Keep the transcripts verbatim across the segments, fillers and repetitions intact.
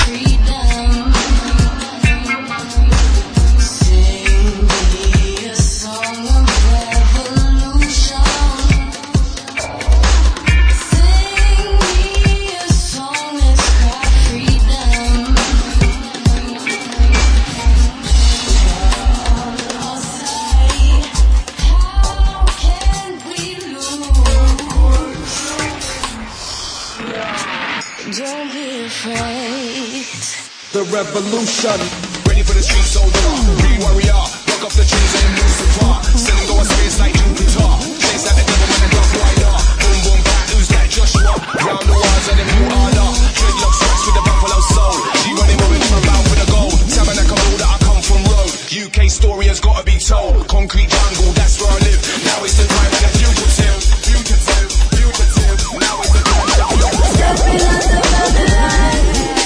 Don't be afraid. The revolution. Ready for the street soldier. Real warrior. Rock off the trees and move the bar. Send go a space like Jupiter. Chase like the devil man and rock rider. Boom boom back. Who's that Joshua? Round the walls and the new order. Dreadlock strikes with the buffalo soul. She running moving from bound for the gold. Tabernacle that I come from road. U K story has gotta be told. Concrete jungle, that's where I live. Now it's the time and the fugitive. Fugitive, fugitive. Now it's the time and the fugitive. Stepping out the Babylon.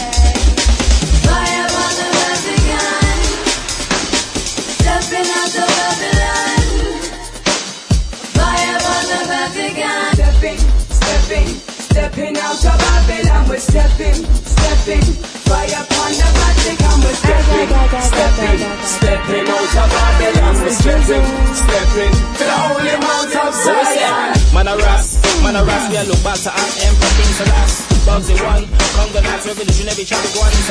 Fire on the Vatican. Stepping out the Babylon. Fire on the Vatican. Stepping, stepping, stepping out of Babylon. We're stepping, stepping. Fire upon the Vatican. We're stepping, stepping, stepping out of Babylon. We're stepping, stepping to the holy mount of Zion. Man a ras, man a ras. We a look back to our emperor things to last. Bugsy one, Congo Nats revolutionary trying to go on.